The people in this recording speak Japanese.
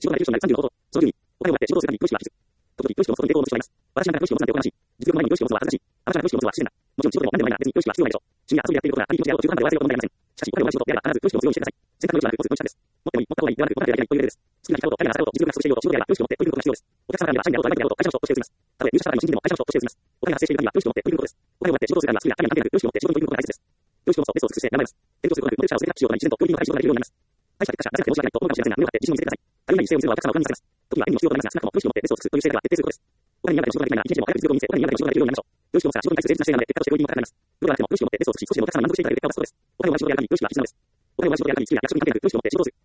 仕事内で教師となる35ほど。その順に、お金をもらって仕事をするために教師は必須。時々教師を持つ抵抗を持つ人がいます。私なんか教師を持つなんておかしい。実力の前に教師を持つは恥ずかしい。あなたが教師を持つは自然だ。もちろん仕事でも何でもないなら別に教師は必要ないでしょう。趣味や遊びでやっていることがあり気持ちであろうと中途半端で終わらせることも問題ありません。しかし、お金をもらう仕事であれば必ず教師の必要にしてください。選択の余地はあることを自分のしたんです。持ってもいい、持った方がいいではなく、分かってやりたいというレベルです。好きな生き方と誰がしたこと、実力が不足していようと、仕事であれば教師を持って取り組むことが必要です。お客様から見れば社員であろうと相手であろうと会社の人として移ります。たとえ入社したばかりの新人でも会社の人として移ります。お金が発生している限りは教師を持って取り組むことです。お金をもらって仕事をするなら好きや神や関係なく教師を持って仕事に取り組むことが大切です。教師を持つとベストを尽くして頑張ります。勉強することなく、能力者を全て発揮しようとなり、自然と教育の高い仕事ができるようになります。会社、結果者、誰かって申し訳ないと思うかもしれませんが、胸を張って自信を見せてください。足りない姿勢を見せるのはお客様のお金に使います。時には縁にも必要となりますが、少なくとも教師を持ってベストを尽くすという姿勢が徹底することです。お金に嫌がっても仕事ができないなら、一日でも早く実力を見せ、お金に嫌がっても仕事ができるようになりましょう。教師を持つから仕事に対する誠実な姿勢なので、結果として教育にも高くなります。どうでなくても教師を持ってベストを尽くし、少しでもお客様に満足していただける結果を出すことです。お金をもらう仕事をやる限り、教師は必須なのです。お金をもらう仕事をやる限り、好きな役職に関係なく教師を持って仕事をする。